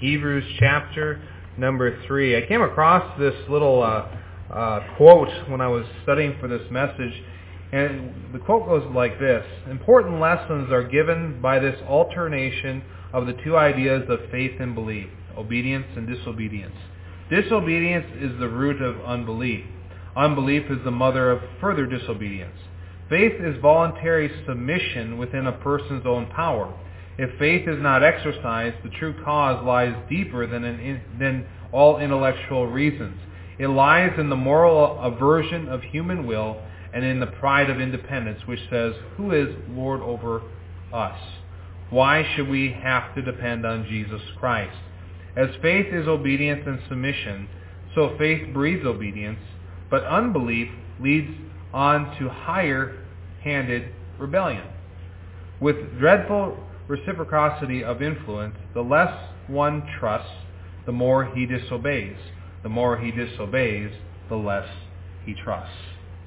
Hebrews chapter number 3. I came across this little quote when I was studying for this message, and the quote goes like this: important lessons are given by this alternation of the two ideas of faith and belief, obedience and disobedience. Disobedience is the root of unbelief. Unbelief is the mother of further disobedience. Faith is voluntary submission within a person's own power. If faith is not exercised, the true cause lies deeper than all intellectual reasons. It lies in the moral aversion of human will and in the pride of independence, which says, "Who is Lord over us? Why should we have to depend on Jesus Christ?" As faith is obedience and submission, so faith breeds obedience, but unbelief leads on to higher-handed rebellion. With dreadful reciprocity of influence, the less one trusts, the more he disobeys. The more he disobeys, the less he trusts.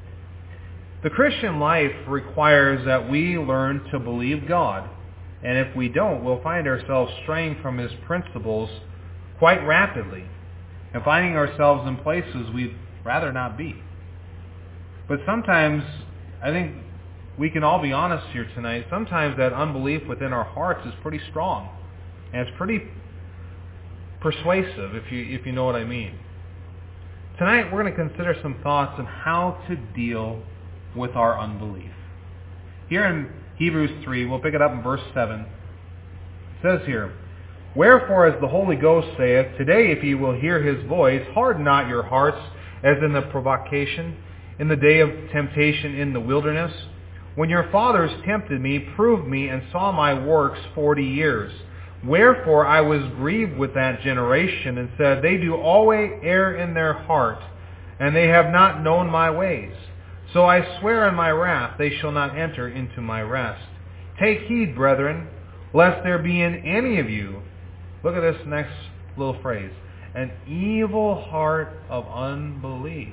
The Christian life requires that we learn to believe God, and if we don't, we'll find ourselves straying from his principles quite rapidly and finding ourselves in places we'd rather not be. But sometimes, I think we can all be honest here tonight, sometimes that unbelief within our hearts is pretty strong, and it's pretty persuasive, if you know what I mean. Tonight we're going to consider some thoughts on how to deal with our unbelief. Here in Hebrews 3, we'll pick it up in verse 7. It says here, "Wherefore, as the Holy Ghost saith, Today if ye will hear his voice, harden not your hearts, as in the provocation, in the day of temptation in the wilderness, when your fathers tempted me, proved me, and saw my works 40 years. Wherefore I was grieved with that generation, and said, They do always err in their heart, and they have not known my ways. So I swear in my wrath, they shall not enter into my rest. Take heed, brethren, lest there be in any of you," look at this next little phrase, "an evil heart of unbelief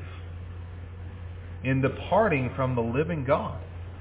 in departing from the living God.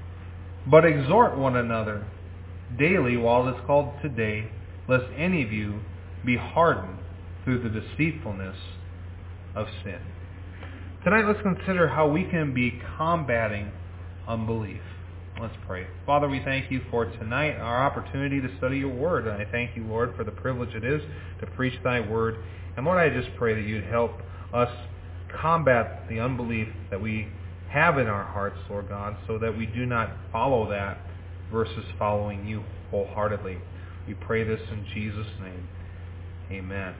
But exhort one another daily while it is called today, lest any of you be hardened through the deceitfulness of sin." Tonight, let's consider how we can be combating unbelief. Let's pray. Father, we thank you for tonight, our opportunity to study your word. And I thank you, Lord, for the privilege it is to preach thy word. And Lord, I just pray that you'd help us combat the unbelief that we have in our hearts, Lord God, so that we do not follow that versus following you wholeheartedly. We pray this in Jesus' name. Amen.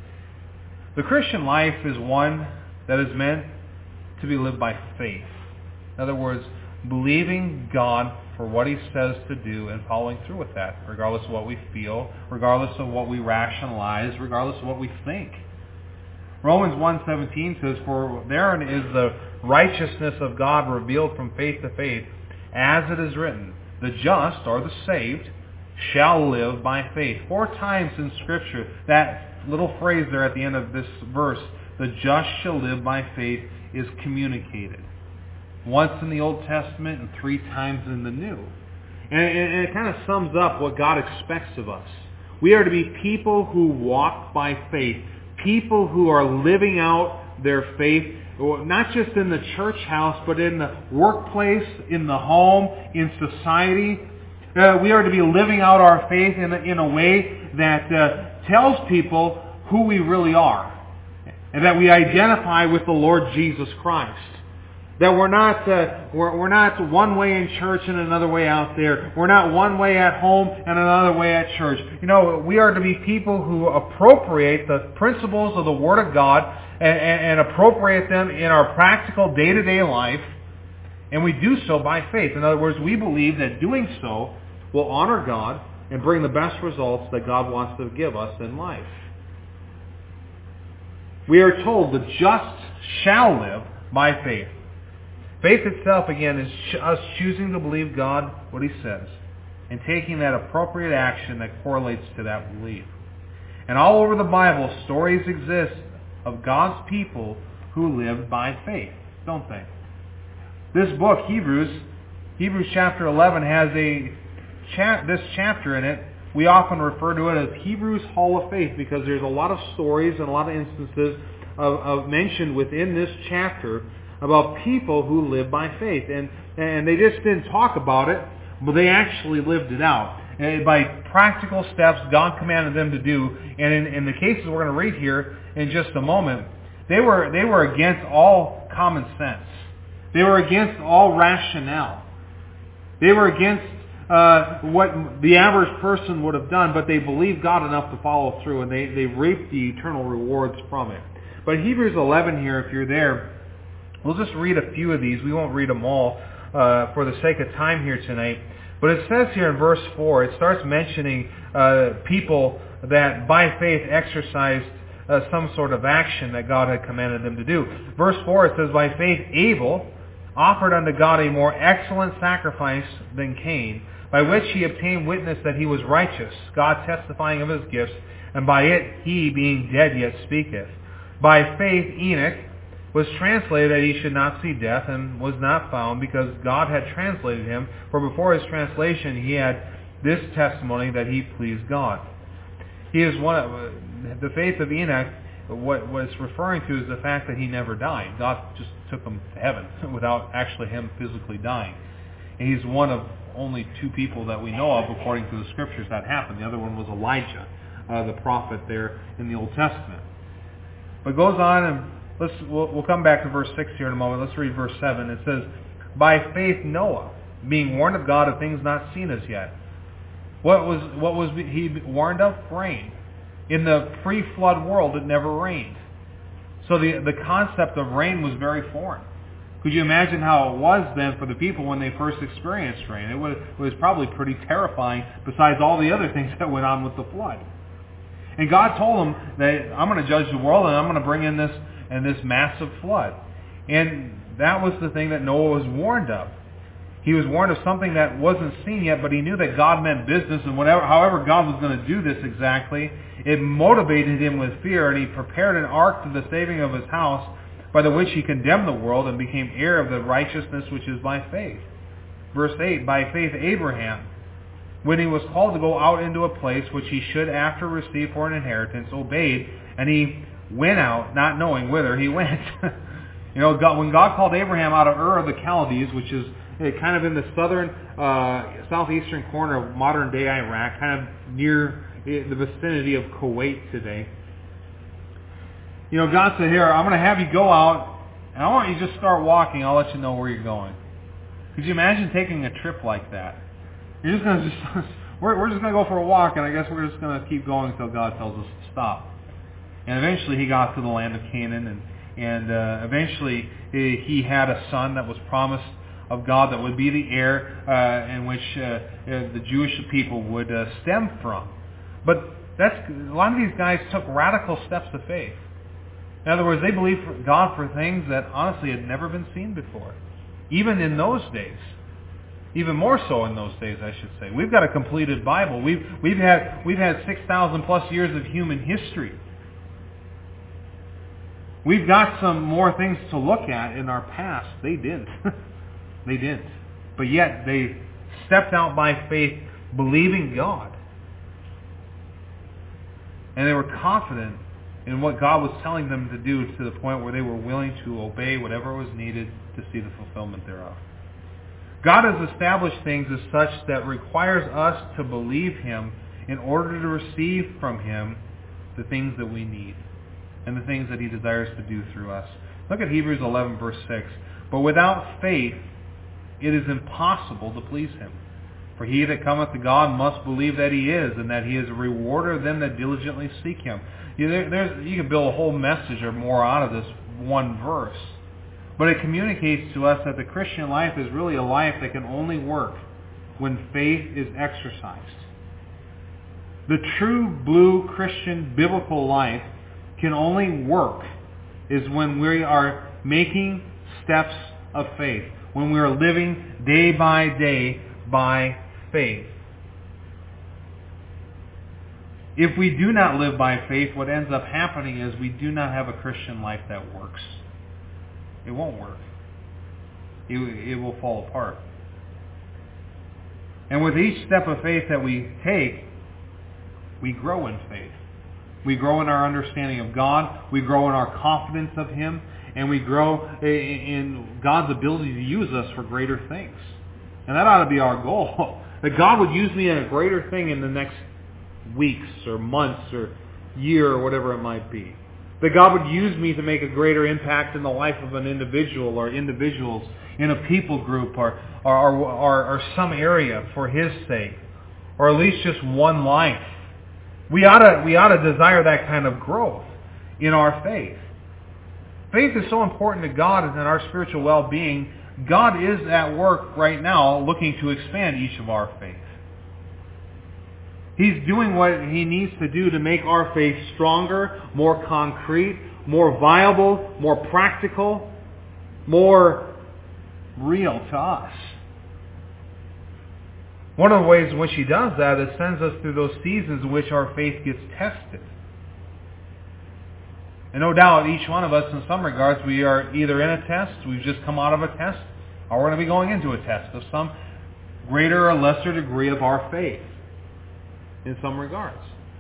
The Christian life is one that is meant to be lived by faith. In other words, believing God for what he says to do and following through with that, regardless of what we feel, regardless of what we rationalize, regardless of what we think. Romans 1:17 says, "For therein is the righteousness of God revealed from faith to faith, as it is written, the just," or the saved, "shall live by faith." 4 times in Scripture, that little phrase there at the end of this verse, "the just shall live by faith," is communicated. Once in the Old Testament and 3 times in the New. And it kind of sums up what God expects of us. We are to be people who walk by faith. People who are living out their faith, not just in the church house, but in the workplace, in the home, in society. We are to be living out our faith in a way that tells people who we really are. And that we identify with the Lord Jesus Christ. That we're not one way in church and another way out there. We're not one way at home and another way at church. You know, we are to be people who appropriate the principles of the Word of God and appropriate them in our practical day-to-day life. And we do so by faith. In other words, we believe that doing so will honor God and bring the best results that God wants to give us in life. We are told the just shall live by faith. Faith itself, again, is us choosing to believe God, what he says, and taking that appropriate action that correlates to that belief. And all over the Bible, stories exist of God's people who lived by faith, don't they? This book, Hebrews chapter 11, has this chapter in it we often refer to it as Hebrews Hall of Faith because there's a lot of stories and a lot of instances of mentioned within this chapter about people who live by faith. And they just didn't talk about it, but they actually lived it out. And by practical steps God commanded them to do. And in the cases we're going to read here in just a moment, they were against all common sense. They were against all rationale. They were against what the average person would have done, but they believed God enough to follow through, and they reaped the eternal rewards from it. But Hebrews 11 here, if you're there, we'll just read a few of these. We won't read them all for the sake of time here tonight. But it says here in verse 4, it starts mentioning people that by faith exercised some sort of action that God had commanded them to do. Verse 4, it says, by faith Abel offered unto God a more excellent sacrifice than Cain, by which he obtained witness that he was righteous, God testifying of his gifts, and by it he, being dead, yet speaketh. By faith Enoch was translated that he should not see death, and was not found, because God had translated him, for before his translation he had this testimony that he pleased God. He is one of the faith of Enoch. What it's referring to is the fact that he never died. God just took him to heaven without actually him physically dying. And he's one of only two people that we know of, according to the scriptures, that happened. The other one was Elijah, the prophet there in the Old Testament. But it goes on, and we'll come back to verse 6 here in a moment. Let's read verse 7. It says, by faith Noah, being warned of God of things not seen as yet. What was he warned of? Rain. In the pre-flood world, it never rained. So the concept of rain was very foreign. Could you imagine how it was then for the people when they first experienced rain? It was probably pretty terrifying, besides all the other things that went on with the flood. And God told them that I'm going to judge the world, and I'm going to bring in this massive flood. And that was the thing that Noah was warned of. He was warned of something that wasn't seen yet, but he knew that God meant business, and however God was going to do this exactly, it motivated him with fear, and he prepared an ark to the saving of his house, by the which he condemned the world and became heir of the righteousness which is by faith. Verse 8, by faith Abraham, when he was called to go out into a place which he should after receive for an inheritance, obeyed, and he went out, not knowing whither he went. When God called Abraham out of Ur of the Chaldees, which is kind of in the southern, southeastern corner of modern-day Iraq, kind of near the vicinity of Kuwait today. God said, here, I'm going to have you go out, and I want you to just start walking. I'll let you know where you're going. Could you imagine taking a trip like that? You're just going to we're just going to go for a walk, and I guess we're just going to keep going until God tells us to stop. And eventually he got to the land of Canaan, and eventually he had a son that was promised of God that would be the heir in which the Jewish people would stem from. But a lot of these guys took radical steps of faith. In other words, they believed God for things that honestly had never been seen before. Even in those days. Even more so in those days, I should say. We've got a completed Bible. We've had 6,000 plus years of human history. We've got some more things to look at in our past. They didn't. They didn't. But yet they stepped out by faith, believing God. And they were confident in what God was telling them to do, to the point where they were willing to obey whatever was needed to see the fulfillment thereof. God has established things as such that requires us to believe Him in order to receive from Him the things that we need and the things that He desires to do through us. Look at Hebrews 11 verse 6. But without faith it is impossible to please Him. For he that cometh to God must believe that He is, and that He is a rewarder of them that diligently seek Him. You can build a whole message or more out of this one verse. But it communicates to us that the Christian life is really a life that can only work when faith is exercised. The true blue Christian biblical life can only work is when we are making steps of faith, when we are living day by day by faith. If we do not live by faith, what ends up happening is we do not have a Christian life that works. It won't work. It will fall apart. And with each step of faith that we take, we grow in faith. We grow in our understanding of God. We grow in our confidence of Him. And we grow in God's ability to use us for greater things. And that ought to be our goal. That God would use me in a greater thing in the next weeks or months or year or whatever it might be. That God would use me to make a greater impact in the life of an individual or individuals in a people group or some area for His sake. Or at least just one life. We ought to desire that kind of growth in our faith. Faith is so important to God and in our spiritual well-being. God is at work right now looking to expand each of our faith. He's doing what He needs to do to make our faith stronger, more concrete, more viable, more practical, more real to us. One of the ways in which He does that is sends us through those seasons in which our faith gets tested. And no doubt each one of us in some regards, we are either in a test, we've just come out of a test, or we're going to be going into a test of some greater or lesser degree of our faith in some regards.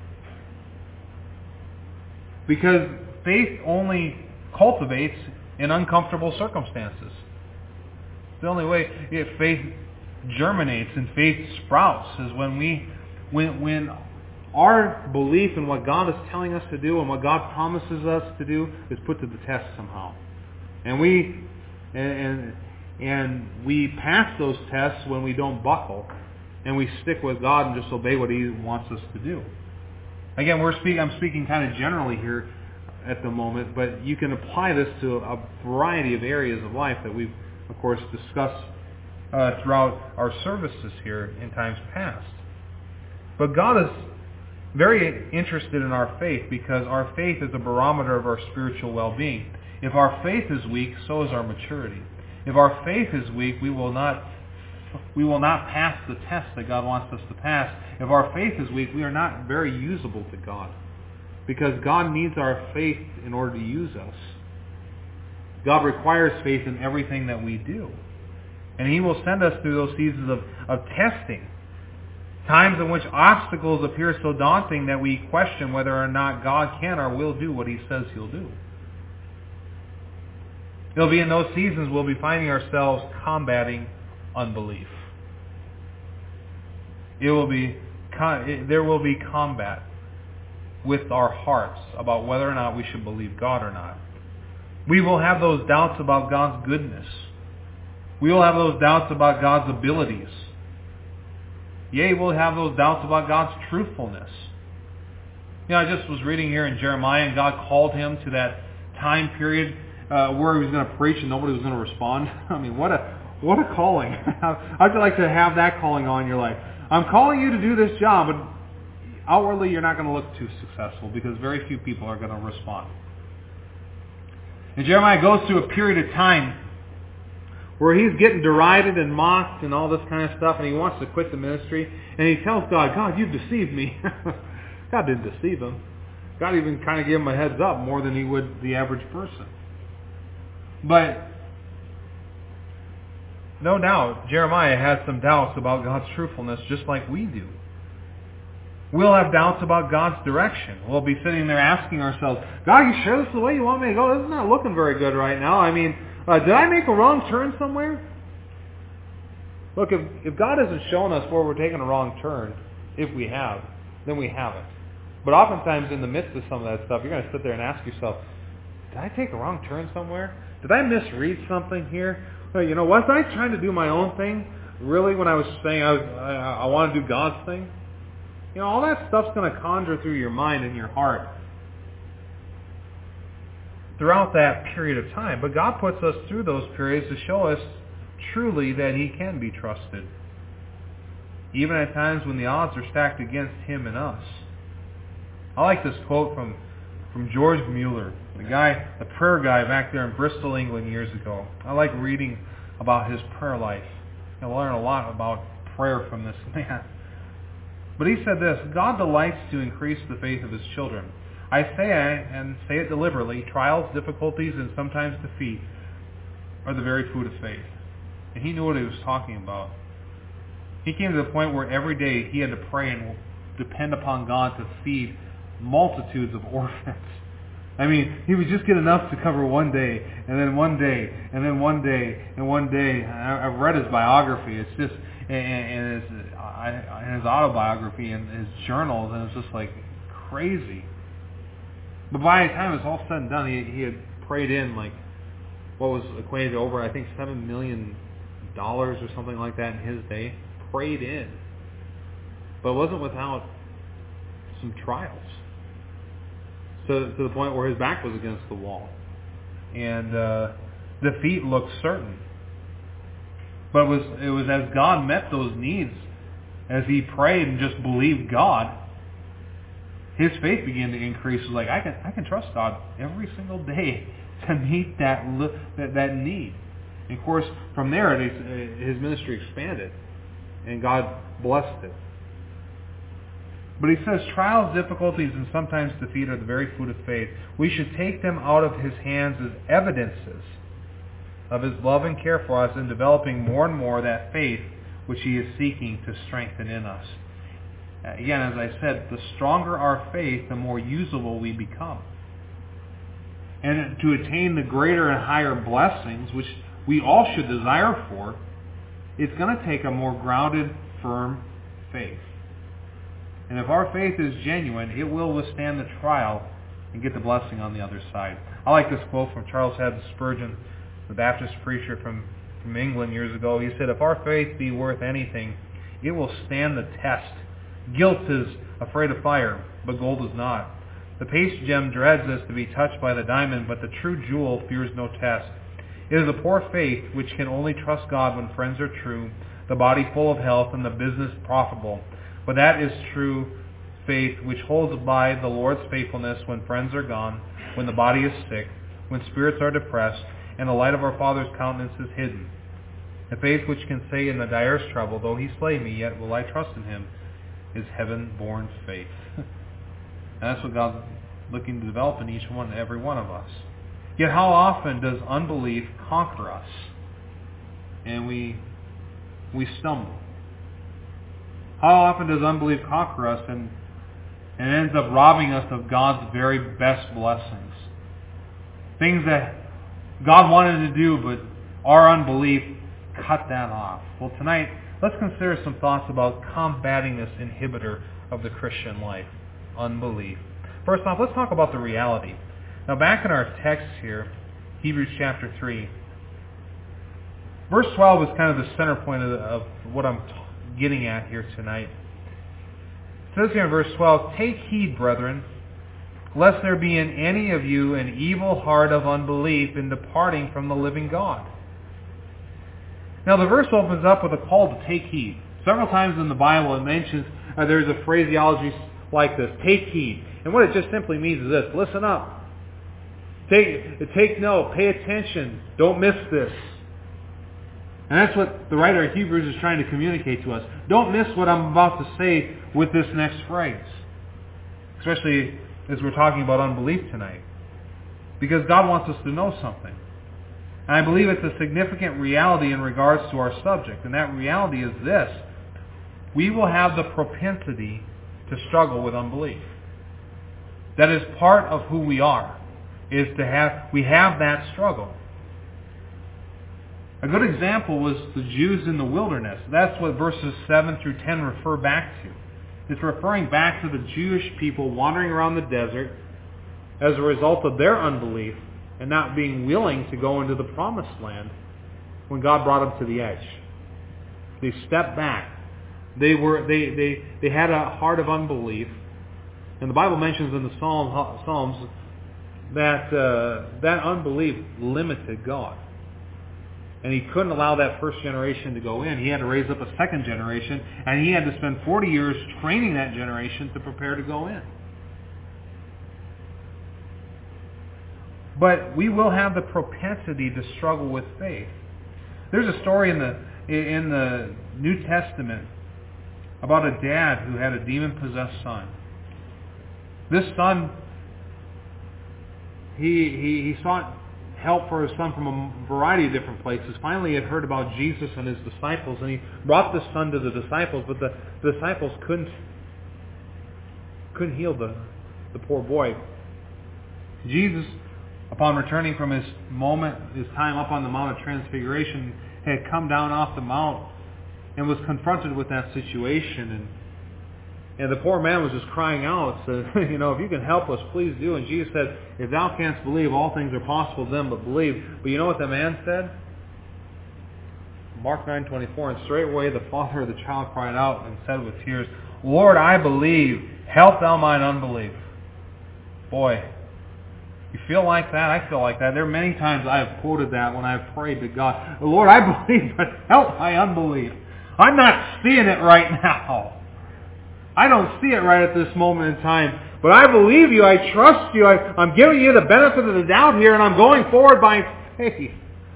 Because faith only cultivates in uncomfortable circumstances. The only way faith germinates and faith sprouts is when our belief in what God is telling us to do and what God promises us to do is put to the test somehow. And we pass those tests when we don't buckle and we stick with God and just obey what He wants us to do. Again, I'm speaking kind of generally here at the moment, but you can apply this to a variety of areas of life that we've, of course, discussed throughout our services here in times past. But God is very interested in our faith because our faith is a barometer of our spiritual well-being. If our faith is weak, so is our maturity. If our faith is weak, we will not pass the test that God wants us to pass. If our faith is weak, we are not very usable to God because God needs our faith in order to use us. God requires faith in everything that we do. And He will send us through those seasons of testing. Times in which obstacles appear so daunting that we question whether or not God can or will do what He says He'll do. It'll be in those seasons we'll be finding ourselves combating unbelief. There will be combat with our hearts about whether or not we should believe God or not. We will have those doubts about God's goodness. We will have those doubts about God's abilities. Yea, we'll have those doubts about God's truthfulness. I just was reading here in Jeremiah, and God called him to that time period where He was going to preach and nobody was going to respond. I mean, what a calling. How'd you like to have that calling on your life? I'm calling you to do this job, but outwardly you're not going to look too successful because very few people are going to respond. And Jeremiah goes through a period of time where he's getting derided and mocked and all this kind of stuff, and he wants to quit the ministry. And he tells God, God, you've deceived me. God didn't deceive him. God even kind of gave him a heads up more than He would the average person. But no doubt, Jeremiah has some doubts about God's truthfulness just like we do. We'll have doubts about God's direction. We'll be sitting there asking ourselves, God, you sure this is the way you want me to go? This is not looking very good right now. I mean, did I make a wrong turn somewhere? Look, if God hasn't shown us where we're taking a wrong turn, if we have, then we haven't. But oftentimes in the midst of some of that stuff, you're going to sit there and ask yourself, did I take a wrong turn somewhere? Did I misread something here? Was I trying to do my own thing, really, when I was saying I want to do God's thing? All that stuff's going to conjure through your mind and your heart throughout that period of time. But God puts us through those periods to show us truly that He can be trusted, even at times when the odds are stacked against Him and us. I like this quote from George Mueller, the prayer guy back there in Bristol, England years ago. I like reading about his prayer life. I learn a lot about prayer from this man. But he said this, God delights to increase the faith of His children. I say it deliberately, trials, difficulties, and sometimes defeat are the very food of faith. And he knew what he was talking about. He came to the point where every day he had to pray and depend upon God to feed multitudes of orphans. I mean, he would just get enough to cover one day, and then one day, and then one day, and one day. I've read his biography. It's just, and his autobiography and his journals, and it's just like crazy. But by the time it's all said and done, he had prayed in like what was equated to over, I think, $7 million or something like that in his day. Prayed in. But it wasn't without some trials. So to the point where his back was against the wall. And defeat looked certain. But it was as God met those needs, as he prayed and just believed God, his faith began to increase. It was like, I can trust God every single day to meet that need. And of course, from there, his ministry expanded, and God blessed it. But he says, trials, difficulties, and sometimes defeat are the very food of faith. We should take them out of his hands as evidences of his love and care for us in developing more and more that faith which he is seeking to strengthen in us. Again, as I said, the stronger our faith, the more usable we become. And to attain the greater and higher blessings, which we all should desire for, it's going to take a more grounded, firm faith. And if our faith is genuine, it will withstand the trial and get the blessing on the other side. I like this quote from Charles Haddon Spurgeon, the Baptist preacher from England years ago. He said, if our faith be worth anything, it will stand the test. Guilt is afraid of fire, but gold is not. The paste gem dreads as to be touched by the diamond, but the true jewel fears no test. It is a poor faith which can only trust God when friends are true, the body full of health, and the business profitable. But that is true faith which holds by the Lord's faithfulness when friends are gone, when the body is sick, when spirits are depressed, and the light of our Father's countenance is hidden. A faith which can say in the direst trouble, though he slay me, yet will I trust in him, is heaven-born faith. And that's what God's looking to develop in each one, every one of us. Yet how often does unbelief conquer us? And we stumble. How often does unbelief conquer us and ends up robbing us of God's very best blessings? Things that God wanted to do, but our unbelief cut that off. Well, tonight, let's consider some thoughts about combating this inhibitor of the Christian life, unbelief. First off, let's talk about the reality. Now, back in our text here, Hebrews chapter 3, verse 12 is kind of the center point of what I'm getting at here tonight. It says here in verse 12, take heed, brethren, lest there be in any of you an evil heart of unbelief in departing from the living God. Now the verse opens up with a call to take heed. Several times in the Bible it mentions, there's a phraseology like this, take heed. And what it just simply means is this, listen up. Take note, pay attention, don't miss this. And that's what the writer of Hebrews is trying to communicate to us. Don't miss what I'm about to say with this next phrase. Especially as we're talking about unbelief tonight. Because God wants us to know something. And I believe it's a significant reality in regards to our subject. And that reality is this. We will have the propensity to struggle with unbelief. That is part of who we are. We have that struggle. A good example was the Jews in the wilderness. That's what verses 7 through 10 refer back to. It's referring back to the Jewish people wandering around the desert as a result of their unbelief and not being willing to go into the promised land when God brought them to the edge. They stepped back. They had a heart of unbelief. And the Bible mentions in the Psalms that that unbelief limited God. And he couldn't allow that first generation to go in. He had to raise up a second generation, and he had to spend 40 years training that generation to prepare to go in. But we will have the propensity to struggle with faith. There's a story in the New Testament about a dad who had a demon-possessed son. This son, he sought help for his son from a variety of different places. Finally, he had heard about Jesus and his disciples, and he brought the son to the disciples, but the disciples couldn't couldn't heal the poor boy. Jesus, upon returning from his time up on the Mount of Transfiguration, had come down off the mount and was confronted with that situation. And the poor man was just crying out, said, if you can help us, please do. And Jesus said, if thou canst believe, all things are possible to them but believe. But you know what the man said? Mark 9:24, and straightway the father of the child cried out and said with tears, Lord, I believe, help thou mine unbelief. Boy, you feel like that? I feel like that. There are many times I have quoted that when I have prayed to God, Lord, I believe, but help my unbelief. I'm not seeing it right now. I don't see it right at this moment in time. But I believe you. I trust you. I'm giving you the benefit of the doubt here, and I'm going forward by faith.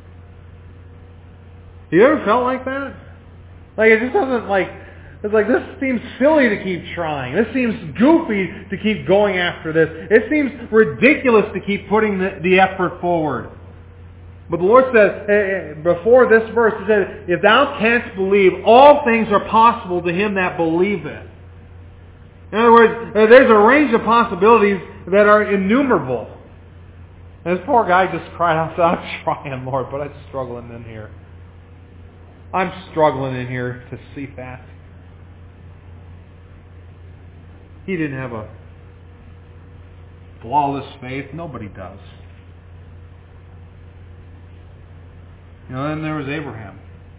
You ever felt like that? Like it just doesn't it's like this seems silly to keep trying. This seems goofy to keep going after this. It seems ridiculous to keep putting the effort forward. But the Lord said, before this verse, He said, if thou canst believe, all things are possible to him that believeth. In other words, there's a range of possibilities that are innumerable. And this poor guy just cried out, I'm trying, Lord, but I'm struggling in here. I'm struggling in here to see that. He didn't have a flawless faith. Nobody does. Then there was Abraham.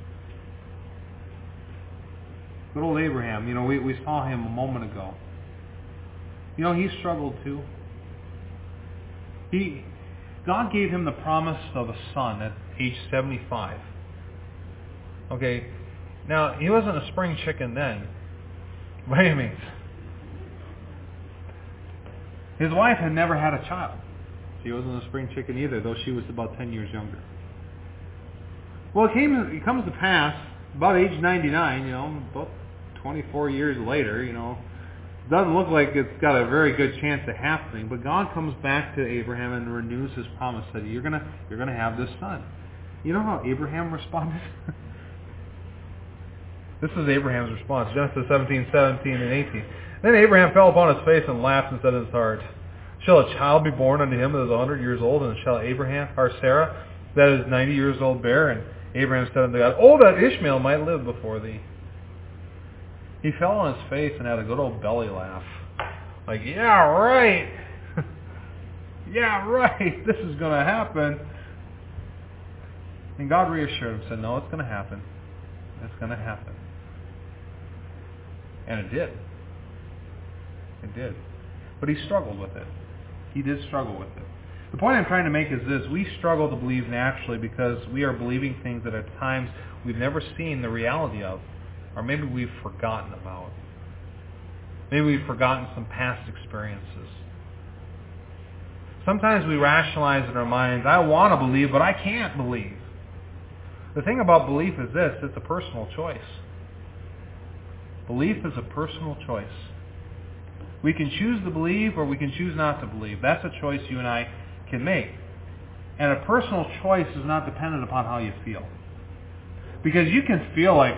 Good old Abraham. We saw him a moment ago. He struggled too. God gave him the promise of a son at age 75. Okay, now he wasn't a spring chicken then, by any means. His wife had never had a child. She wasn't a spring chicken either, though she was about 10 years younger. Well, it comes to pass, about age 99, about 24 years later, it doesn't look like it's got a very good chance of happening, but God comes back to Abraham and renews His promise that you're gonna have this son. You know how Abraham responded? This is Abraham's response, Genesis 17:17 and 18. Then Abraham fell upon his face and laughed and said in his heart, shall a child be born unto him that is 100 years old, and shall Sarah, that is 90 years old, bear? And Abraham said unto God, oh, that Ishmael might live before thee. He fell on his face and had a good old belly laugh. Like, yeah, right. Yeah, right. This is going to happen. And God reassured him, said, no, it's going to happen. It's going to happen. And it did. It did. But he struggled with it. He did struggle with it. The point I'm trying to make is this. We struggle to believe naturally because we are believing things that at times we've never seen the reality of, or maybe we've forgotten about. Maybe we've forgotten some past experiences. Sometimes we rationalize in our minds, I want to believe, but I can't believe. The thing about belief is this, it's a personal choice. Belief is a personal choice. We can choose to believe or we can choose not to believe. That's a choice you and I can make. And a personal choice is not dependent upon how you feel. Because you can feel like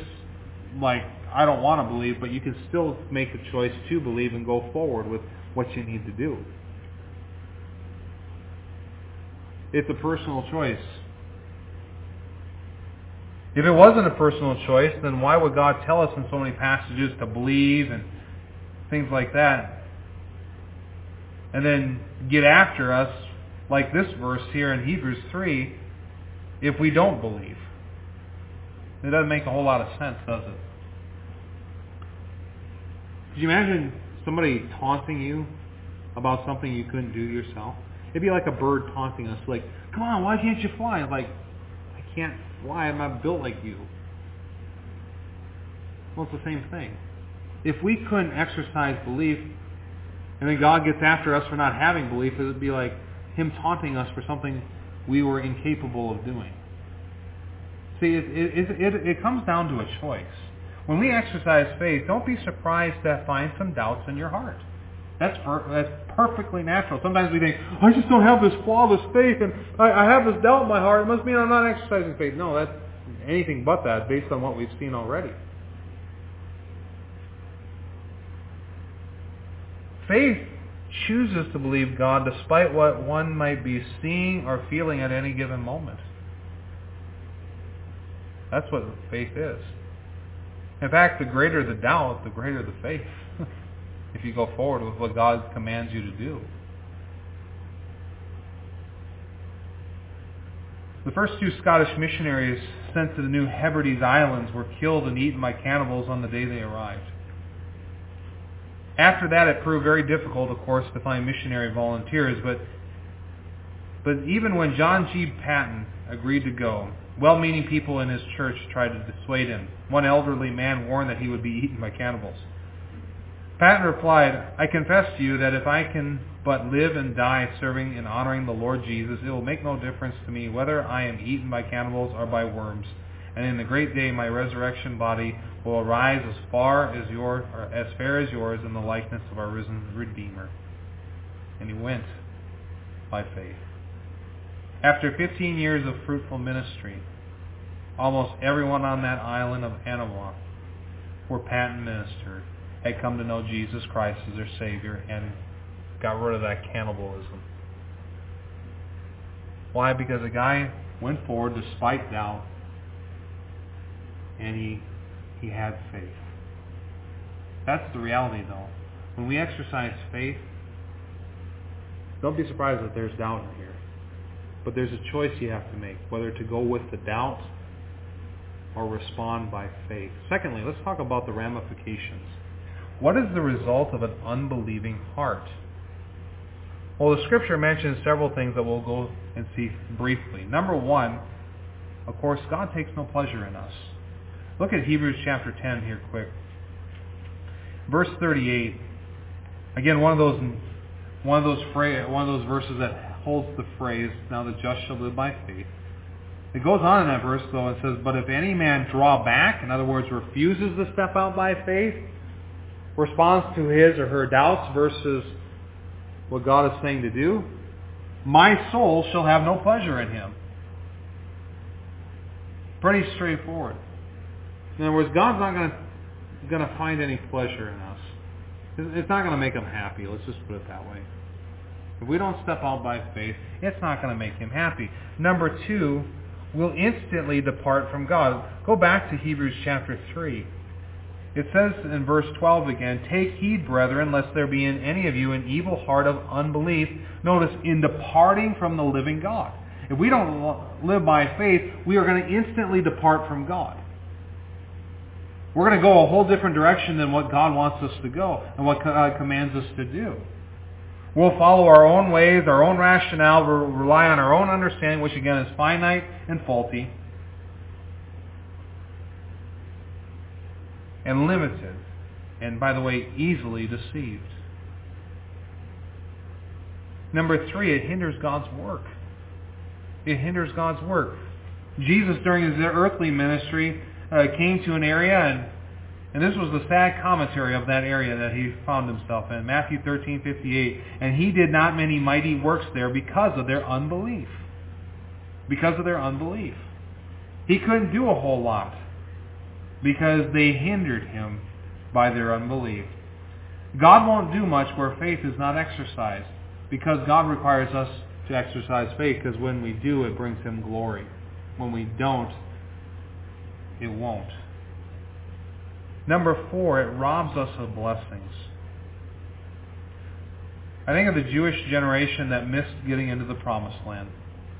I don't want to believe, but you can still make a choice to believe and go forward with what you need to do. It's a personal choice. If it wasn't a personal choice, then why would God tell us in so many passages to believe and things like that? And then get after us, like this verse here in Hebrews 3, if we don't believe. It doesn't make a whole lot of sense, does it? Could you imagine somebody taunting you about something you couldn't do yourself? It'd be like a bird taunting us, like, come on, why can't you fly? Like, I can't fly, I'm not built like you. Well, it's the same thing. If we couldn't exercise belief, and then God gets after us for not having belief, it would be like Him taunting us for something we were incapable of doing. See, it comes down to a choice. When we exercise faith, don't be surprised to find some doubts in your heart. That's perfectly natural. Sometimes we think, I just don't have this flawless faith, and I have this doubt in my heart. It must mean I'm not exercising faith. No, that's anything but that, based on what we've seen already. Faith chooses to believe God despite what one might be seeing or feeling at any given moment. That's what faith is. In fact, the greater the doubt, the greater the faith. If you go forward with what God commands you to do. The first two Scottish missionaries sent to the New Hebrides Islands were killed and eaten by cannibals on the day they arrived. After that, it proved very difficult, of course, to find missionary volunteers, but even when John G. Paton agreed to go, well-meaning people in his church tried to dissuade him. One elderly man warned that he would be eaten by cannibals. Paton replied, "I confess to you that if I can but live and die serving and honoring the Lord Jesus, it will make no difference to me whether I am eaten by cannibals or by worms. And in the great day my resurrection body will arise as fair as yours in the likeness of our risen Redeemer." And he went by faith. After 15 years of fruitful ministry, almost everyone on that island of Anawa, where Paton ministered, had come to know Jesus Christ as their Savior and got rid of that cannibalism. Why? Because a guy went forward despite doubt, and he had faith. That's the reality, though. When we exercise faith, don't be surprised that there's doubt in here. But there's a choice you have to make, whether to go with the doubt or respond by faith. Secondly, let's talk about the ramifications. What is the result of an unbelieving heart? Well, the Scripture mentions several things that we'll go and see briefly. Number one, of course, God takes no pleasure in us. Look at Hebrews chapter 10 here quick. Verse 38. Again, one of those verses that holds the phrase, "Now the just shall live by faith." It goes on in that verse, though, and says, "But if any man draw back," in other words, refuses to step out by faith, responds to his or her doubts versus what God is saying to do, "my soul shall have no pleasure in him." Pretty straightforward. In other words, God's not going to find any pleasure in us. It's not going to make him happy. Let's just put it that way. If we don't step out by faith, it's not going to make him happy. Number two, we'll instantly depart from God. Go back to Hebrews chapter 3. It says in verse 12 again, "Take heed, brethren, lest there be in any of you an evil heart of unbelief." Notice, in departing from the living God. If we don't live by faith, we are going to instantly depart from God. We're going to go a whole different direction than what God wants us to go and what God commands us to do. We'll follow our own ways, our own rationale, we'll rely on our own understanding, which again is finite and faulty and limited, and by the way, easily deceived. Number three, it hinders God's work. It hinders God's work. Jesus, during his earthly ministry, came to an area, and this was the sad commentary of that area that he found himself in, Matthew 13:58. "And he did not many mighty works there because of their unbelief." Because of their unbelief. He couldn't do a whole lot because they hindered him by their unbelief. God won't do much where faith is not exercised, because God requires us to exercise faith, because when we do, it brings him glory. When we don't, it won't. Number four, it robs us of blessings. I think of the Jewish generation that missed getting into the promised land.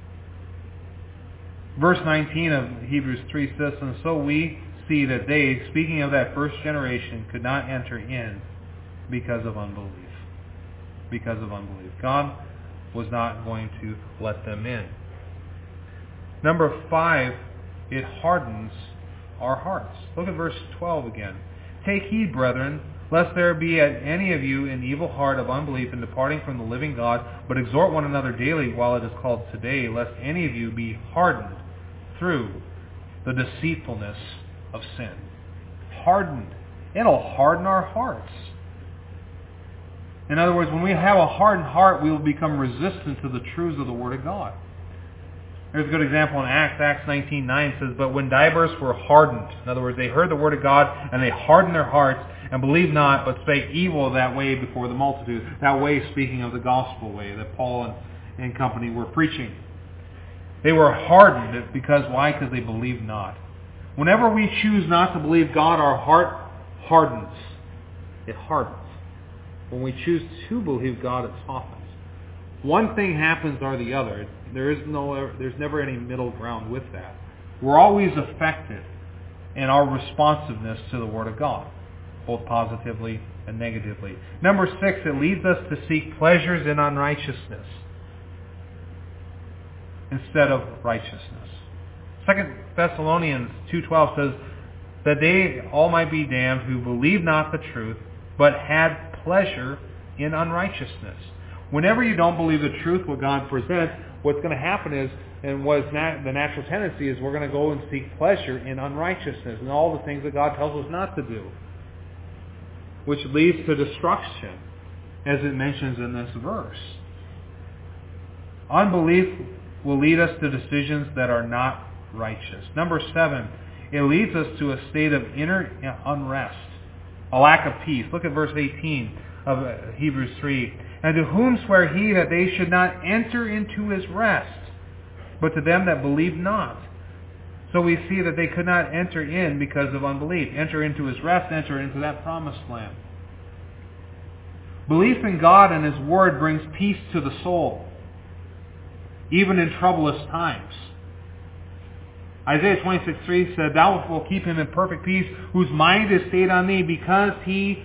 Verse 19 of Hebrews 3 says, "And so we see that they," speaking of that first generation, "could not enter in because of unbelief." Because of unbelief. God was not going to let them in. Number five, it hardens our hearts. Look at verse 12 again. "Take heed, brethren, lest there be at any of you an evil heart of unbelief in departing from the living God, but exhort one another daily while it is called today, lest any of you be hardened through the deceitfulness of sin." Hardened. It'll harden our hearts. In other words, when we have a hardened heart, we will become resistant to the truths of the Word of God. There's a good example in Acts 19:9 says, "But when divers were hardened," in other words, they heard the Word of God and they hardened their hearts, and believed not, but spake evil that way before the multitude. That way speaking of the gospel way that Paul and company were preaching. They were hardened because, why? Because they believed not. Whenever we choose not to believe God, our heart hardens. It hardens. When we choose to believe God, it softens. One thing happens or the other. There's never any middle ground with that. We're always affected in our responsiveness to the Word of God, both positively and negatively. Number 6, it leads us to seek pleasures in unrighteousness instead of righteousness. 2 Thessalonians 2:12 says that they all might be damned who believed not the truth, but had pleasure in unrighteousness. Whenever you don't believe the truth, what God presents, what's going to happen is, and what is the natural tendency is, we're going to go and seek pleasure in unrighteousness and all the things that God tells us not to do, which leads to destruction, as it mentions in this verse. Unbelief will lead us to decisions that are not righteous. Number 7, it leads us to a state of inner unrest, a lack of peace. Look at verse 18 of Hebrews 3. And to whom swear he that they should not enter into his rest, but to them that believed not. So we see that they could not enter in because of unbelief. Enter into his rest, enter into that promised land. Belief in God and his word brings peace to the soul, even in troublous times. Isaiah 26:3 said, Thou wilt keep him in perfect peace, whose mind is stayed on thee, because he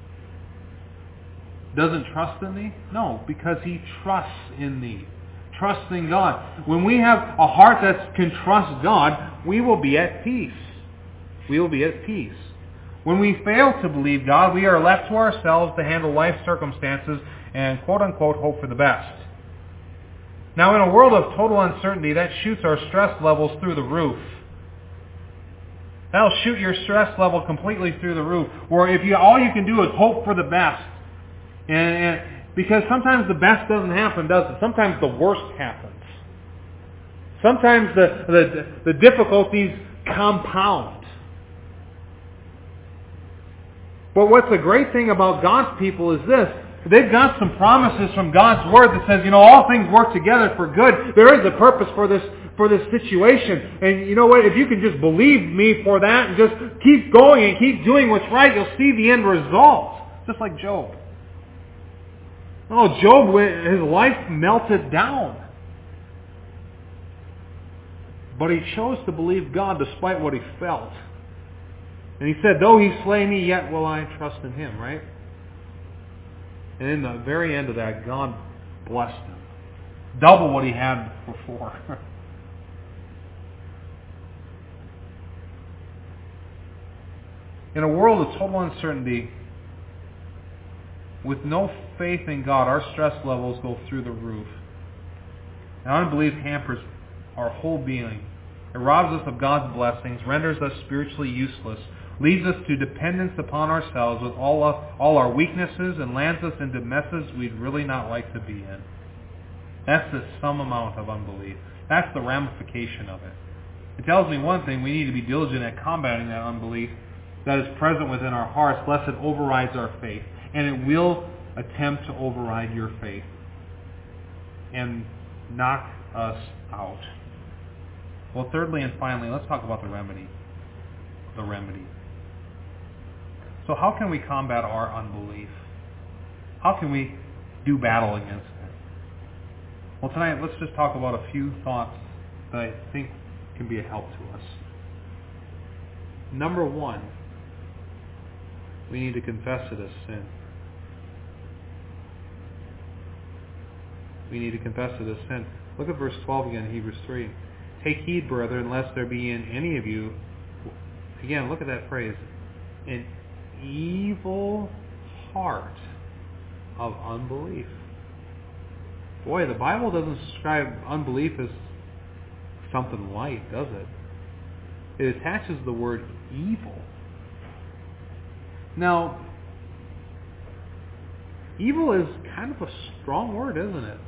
doesn't trust in thee? No, because he trusts in thee. Trusts in God. When we have a heart that can trust God, we will be at peace. We will be at peace. When we fail to believe God, we are left to ourselves to handle life circumstances and quote-unquote hope for the best. Now, in a world of total uncertainty, that shoots our stress levels through the roof. That'll shoot your stress level completely through the roof. Or if all you can do is hope for the best. And because sometimes the best doesn't happen, does it? Sometimes the worst happens. Sometimes the difficulties compound. But what's the great thing about God's people is this. They've got some promises from God's Word that says, all things work together for good. There is a purpose for this situation. And you know what? If you can just believe me for that and just keep going and keep doing what's right, you'll see the end result. Just like Job. Oh, Job, his life melted down. But he chose to believe God despite what he felt. And he said, though he slay me, yet will I trust in him, right? And in the very end of that, God blessed him. Double what he had before. In a world of total uncertainty, with no faith in God, our stress levels go through the roof. And unbelief hampers our whole being. It robs us of God's blessings, renders us spiritually useless, leads us to dependence upon ourselves with all our weaknesses, and lands us into messes we'd really not like to be in. That's the some amount of unbelief. That's the ramification of it. It tells me one thing: we need to be diligent at combating that unbelief that is present within our hearts, lest it overrides our faith. And it will attempt to override your faith and knock us out. Well, thirdly and finally, let's talk about the remedy. The remedy. So how can we combat our unbelief? How can we do battle against it? Well, tonight, let's just talk about a few thoughts that I think can be a help to us. Number 1, we need to confess it as sin. We need to confess it as sin. Look at verse 12 again, Hebrews 3. Take heed, brethren, lest there be in any of you, again, look at that phrase, an evil heart of unbelief. Boy, the Bible doesn't describe unbelief as something light, does it? It attaches the word evil. Now, evil is kind of a strong word, isn't it?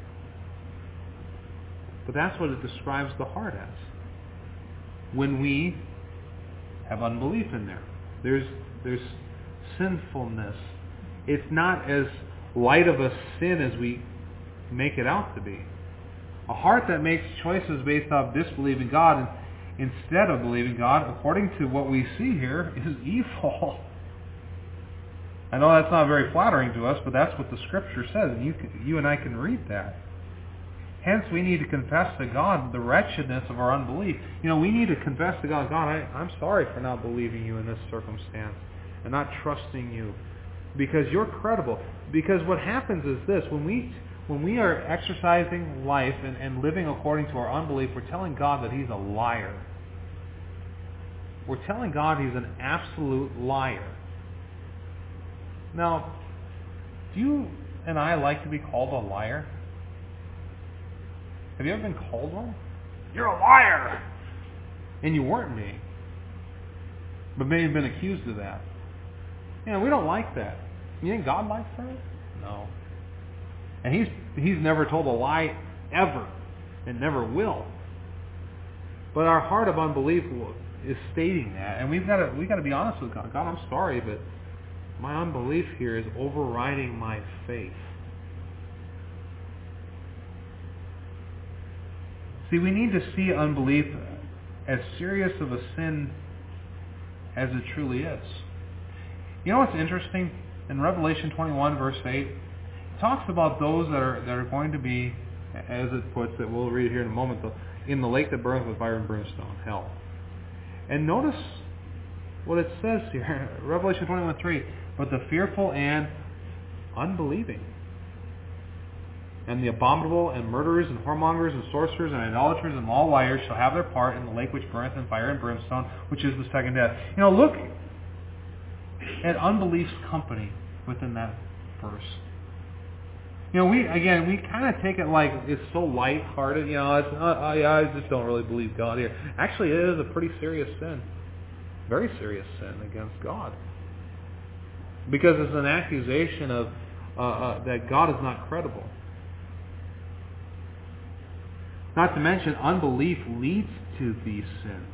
But that's what it describes the heart as. When we have unbelief in there. There's sinfulness. It's not as light of a sin as we make it out to be. A heart that makes choices based off disbelieving God instead of believing God, according to what we see here, is evil. I know that's not very flattering to us, but that's what the Scripture says, and you and I can read that. Hence, we need to confess to God the wretchedness of our unbelief. We need to confess to God, I'm sorry for not believing you in this circumstance and not trusting you, because you're credible. Because what happens is this: when we are exercising life and living according to our unbelief, we're telling God that He's a liar. We're telling God He's an absolute liar. Now, do you and I like to be called a liar? Have you ever been called one? You're a liar! And you weren't being. But may have been accused of that. We don't like that. You think God likes that? No. And He's never told a lie ever, and never will. But our heart of unbelief is stating that, and we've got to be honest with God. God, I'm sorry, but my unbelief here is overriding my faith. See, we need to see unbelief as serious of a sin as it truly is. You know what's interesting? In Revelation 21, verse 8, it talks about those that are going to be, as it puts it, we'll read it here in a moment, in the lake that burns with fire and brimstone, hell. And notice what it says here, Revelation 21:3, but the fearful and unbelieving, and the abominable, and murderers, and whoremongers, and sorcerers, and idolaters, and all liars shall have their part in the lake which burneth in fire and brimstone, which is the second death. Look at unbelief's company within that verse. We kind of take it like it's so light-hearted. I just don't really believe God here. Actually, it is a pretty serious sin. Very serious sin against God. Because it's an accusation of that God is not credible. Not to mention, unbelief leads to these sins.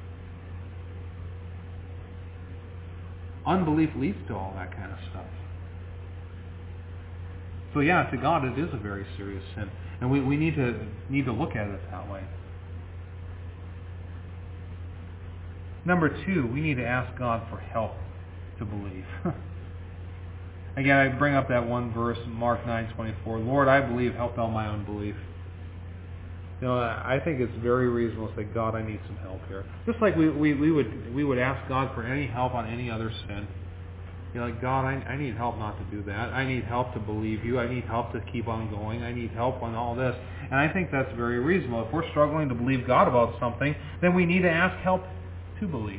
Unbelief leads to all that kind of stuff. So to God it is a very serious sin. And we need to look at it that way. Number 2, we need to ask God for help to believe. Again, I bring up that one verse, Mark 9:24. Lord, I believe, help thou my unbelief. I think it's very reasonable to say, God, I need some help here. Just like we would ask God for any help on any other sin. God, I need help not to do that. I need help to believe you. I need help to keep on going. I need help on all this. And I think that's very reasonable. If we're struggling to believe God about something, then we need to ask help to believe.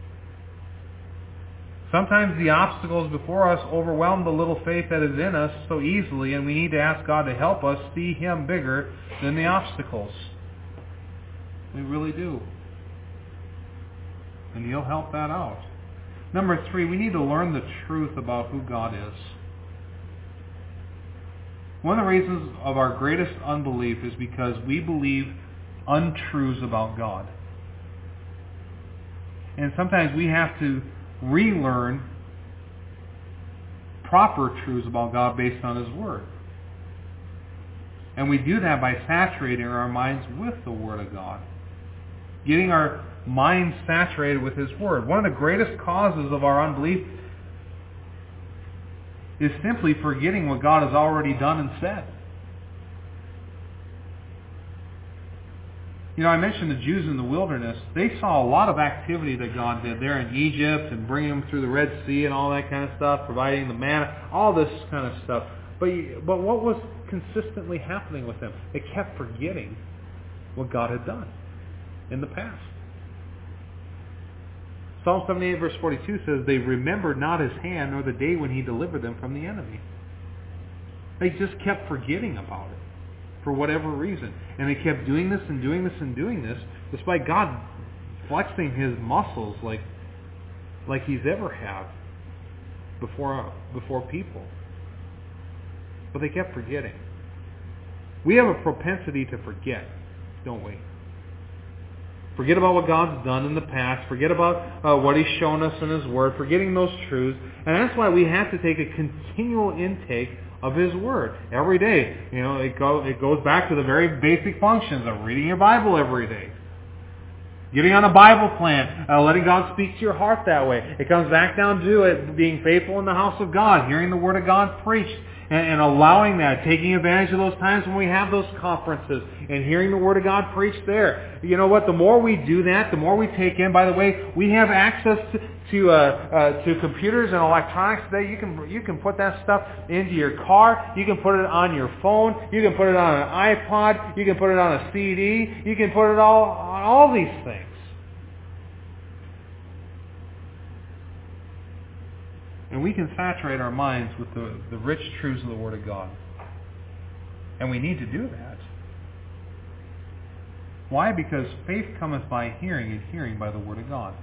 Sometimes the obstacles before us overwhelm the little faith that is in us so easily, and we need to ask God to help us see Him bigger than the obstacles. We really do. And He'll help that out. Number 3, we need to learn the truth about who God is. One of the reasons of our greatest unbelief is because we believe untruths about God. And sometimes we have to relearn proper truths about God based on His Word. And we do that by saturating our minds with the Word of God. Getting our minds saturated with His Word. One of the greatest causes of our unbelief is simply forgetting what God has already done and said. I mentioned the Jews in the wilderness. They saw a lot of activity that God did there in Egypt and bringing them through the Red Sea and all that kind of stuff, providing the manna, all this kind of stuff. But what was consistently happening with them? They kept forgetting what God had done in the past. Psalm 78 verse 42 says, they remembered not His hand nor the day when He delivered them from the enemy. They just kept forgetting about it for whatever reason. And they kept doing this and doing this and doing this, despite God flexing His muscles like He's ever have before people. But they kept forgetting. We have a propensity to forget, don't we? Forget about what God's done in the past. Forget about what He's shown us in His Word. Forgetting those truths. And that's why we have to take a continual intake of His Word every day. It goes back to the very basic functions of reading your Bible every day. Getting on a Bible plan, letting God speak to your heart that way. It comes back down to it being faithful in the house of God, hearing the Word of God preached, and allowing that, taking advantage of those times when we have those conferences, and hearing the Word of God preached there. You know what? The more we do that, the more we take in. By the way, we have access to computers and electronics today. You can put that stuff into your car. You can put it on your phone. You can put it on an iPod. You can put it on a CD. You can put it on all these things. And we can saturate our minds with the rich truths of the Word of God. And we need to do that. Why? Because faith cometh by hearing, and hearing by the Word of God.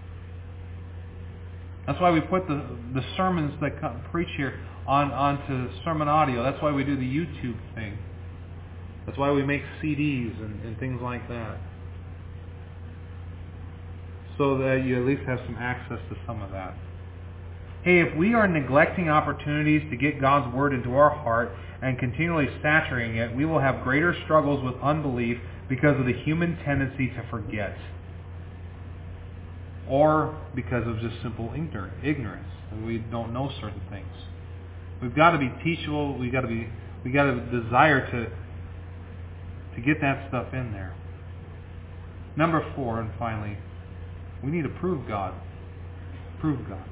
That's why we put the sermons that preach here onto sermon audio. That's why we do the YouTube thing. That's why we make CDs and things like that. So that you at least have some access to some of that. Hey, if we are neglecting opportunities to get God's Word into our heart and continually saturating it, we will have greater struggles with unbelief because of the human tendency to forget. Or because of just simple ignorance. We don't know certain things. We've got to be teachable. We've got to desire to get that stuff in there. Number 4, and finally, we need to prove God. Prove God.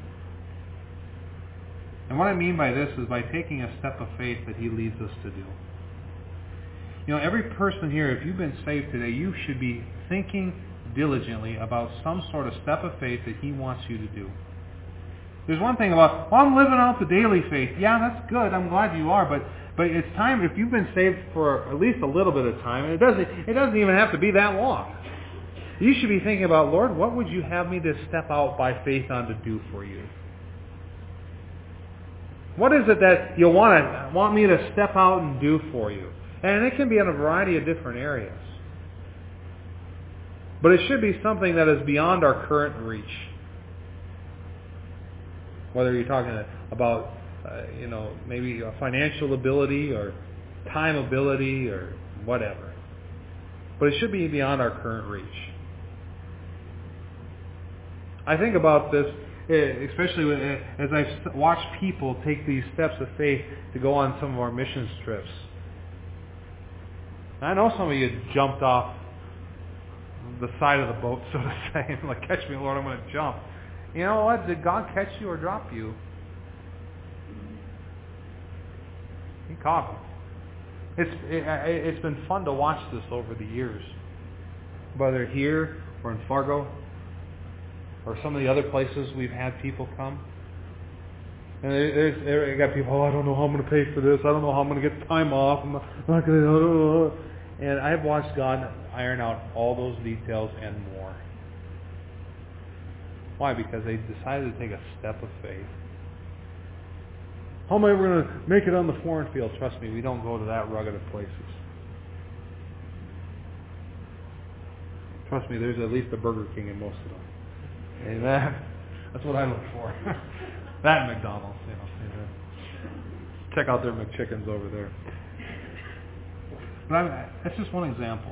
And what I mean by this is by taking a step of faith that He leads us to do. Every person here, if you've been saved today, you should be thinking diligently about some sort of step of faith that He wants you to do. There's one thing about, I'm living out the daily faith. Yeah, that's good. I'm glad you are. But it's time, if you've been saved for at least a little bit of time, and it doesn't even have to be that long. You should be thinking about, Lord, what would you have me to step out by faith on to do for you? What is it that you want me to step out and do for you? And it can be in a variety of different areas. But it should be something that is beyond our current reach. Whether you're talking about, maybe a financial ability or time ability or whatever. But it should be beyond our current reach. I think about this, especially as I watch people take these steps of faith to go on some of our missions trips. I know some of you jumped off the side of the boat, so to say, like, catch me, Lord, I'm going to jump. You know what? Did God catch you or drop you? He caught me. It's been fun to watch this over the years, whether here or in Fargo or some of the other places we've had people come. And I got people, I don't know how I'm going to pay for this. I don't know how I'm going to get the time off. I'm not going to. And I've watched God iron out all those details and more. Why? Because they decided to take a step of faith. How am I ever going to make it on the foreign field? Trust me, we don't go to that rugged of places. Trust me, there's at least a Burger King in most of them. Amen. That's what I look for. That and McDonald's, Check out their McChickens over there. But that's just one example.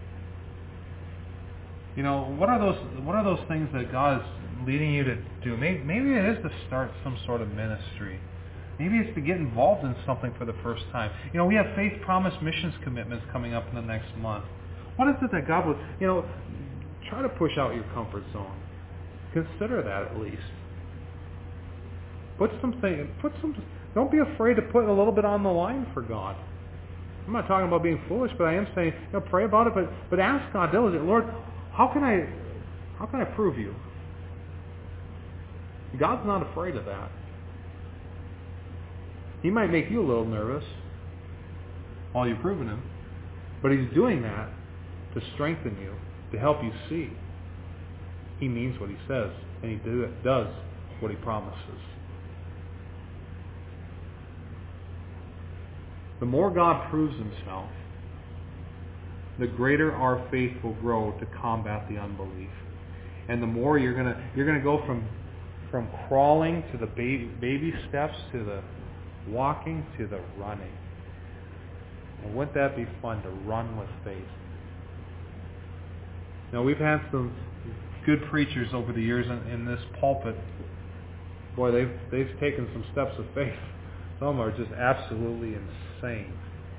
What are those things that God is leading you to do? Maybe it is to start some sort of ministry. Maybe it's to get involved in something for the first time. We have Faith Promise missions commitments coming up in the next month. What is it that God would, try to push out your comfort zone. Consider that at least. Don't be afraid to put a little bit on the line for God. I'm not talking about being foolish, but I am saying, pray about it, but ask God diligently, Lord, how can I prove you? God's not afraid of that. He might make you a little nervous while you're proving Him, but He's doing that to strengthen you, to help you see. He means what He says, and He does what He promises. The more God proves Himself, the greater our faith will grow to combat the unbelief. And the more you're gonna go from crawling to the baby steps to the walking to the running. And wouldn't that be fun to run with faith? Now, we've had some good preachers over the years in this pulpit. Boy, they've taken some steps of faith. Some of them are just absolutely insane.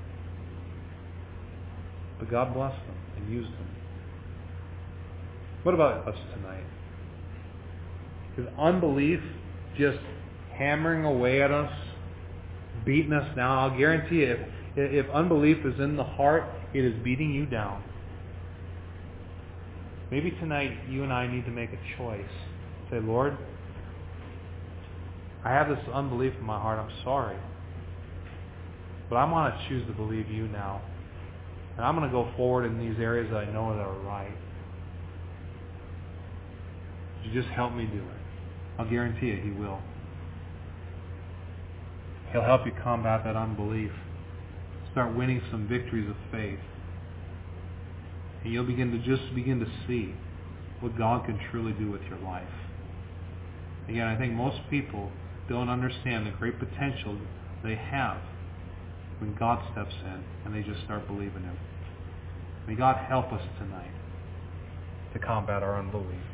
But God blessed them and used them. What about us tonight? Is unbelief just hammering away at us, beating us down? I'll guarantee you, if unbelief is in the heart, it is beating you down. Maybe tonight you and I need to make a choice. Say, Lord, I have this unbelief in my heart. I'm sorry. But I want to choose to believe you now. And I'm going to go forward in these areas that I know that are right. Would you just help me do it? I'll guarantee you He will. He'll help you combat that unbelief. Start winning some victories of faith. And you'll begin to see what God can truly do with your life. Again, I think most people don't understand the great potential they have when God steps in and they just start believing Him. May God help us tonight to combat our unbelief.